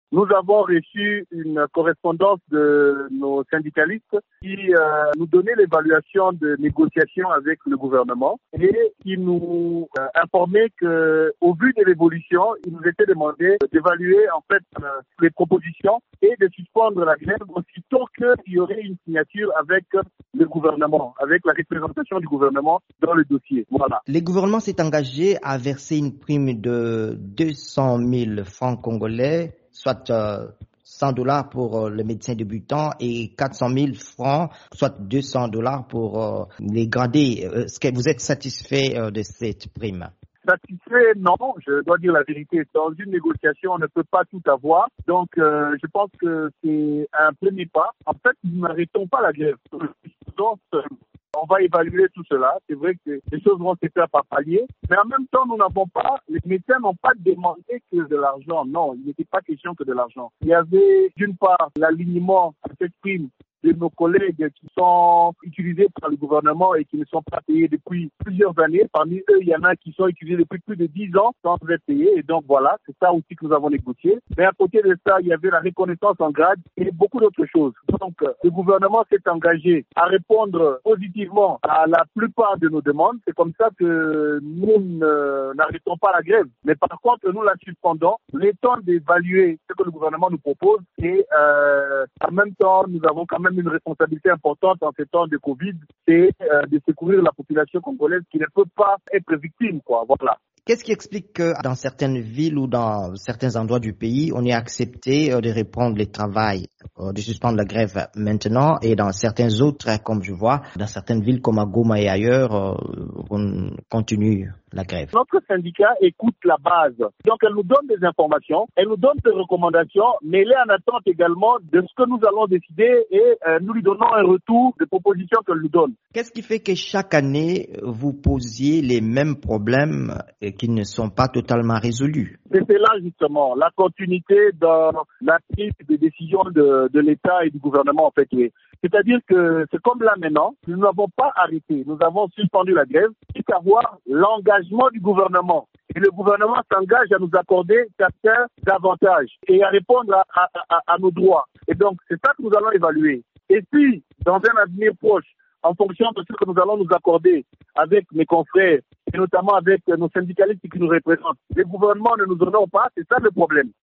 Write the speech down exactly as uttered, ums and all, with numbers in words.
Nous avons reçu une correspondance de nos syndicalistes qui euh, nous donnait l'évaluation de négociations avec le gouvernement et qui nous euh, informait que, au vu de l'évolution, il nous était demandé d'évaluer en fait euh, les propositions et de suspendre la grève aussitôt qu'il y aurait une signature avec le gouvernement, avec la représentation du gouvernement dans le dossier. Voilà. Le gouvernement s'est engagé à verser une prime de deux cent mille francs congolais, soit euh, cent dollars pour euh, le médecin débutant et quatre cent mille francs, soit deux cents dollars pour euh, les gradés. Est-ce que vous êtes satisfait euh, de cette prime? Satisfait, non, je dois dire la vérité. Dans une négociation, on ne peut pas tout avoir. Donc, euh, je pense que c'est un premier pas. En fait, nous n'arrêtons pas la grève. Donc, on va évaluer tout cela. C'est vrai que les choses vont se faire par palier. Mais en même temps, nous n'avons pas, les médecins n'ont pas demandé que de l'argent. Non, il n'était pas question que de l'argent. Il y avait, d'une part, l'alignement à cette prime de nos collègues qui sont utilisés par le gouvernement et qui ne sont pas payés depuis plusieurs années. Parmi eux, il y en a qui sont utilisés depuis plus de dix ans sans être payés. Et donc voilà, c'est ça aussi que nous avons négocié. Mais à côté de ça, il y avait la reconnaissance en grade et beaucoup d'autres choses. Donc le gouvernement s'est engagé à répondre positivement à la plupart de nos demandes. C'est comme ça que nous n'arrêtons pas la grève. Mais par contre, nous la suspendons, le temps d'évaluer ce que le gouvernement nous propose et euh, en même temps, nous avons quand même une responsabilité importante en ces temps de Covid, c'est euh, de secourir la population congolaise qui ne peut pas être victime, quoi. Voilà. Qu'est-ce qui explique que dans certaines villes ou dans certains endroits du pays, on ait accepté de reprendre le travail, de suspendre la grève maintenant, et dans certains autres, comme je vois, dans certaines villes comme à Goma et ailleurs, on continue la grève? Notre syndicat écoute la base. Donc, elle nous donne des informations, elle nous donne des recommandations, mais elle est en attente également de ce que nous allons décider et euh, nous lui donnons un retour des propositions qu'elle nous donne. Qu'est-ce qui fait que chaque année, vous posiez les mêmes problèmes et qui ne sont pas totalement résolus? C'est là justement la continuité dans la prise des décisions de, de l'État et du gouvernement en fait. C'est-à-dire que c'est comme là maintenant, nous n'avons pas arrêté, nous avons suspendu la grève, quitte à voir l'engagement du gouvernement. Et le gouvernement s'engage à nous accorder certains avantages et à répondre à, à, à, à nos droits. Et donc, c'est ça que nous allons évaluer. Et puis, dans un avenir proche, en fonction de ce que nous allons nous accorder avec mes confrères, et notamment avec nos syndicalistes qui nous représentent, les gouvernements ne nous honorent pas, c'est ça le problème.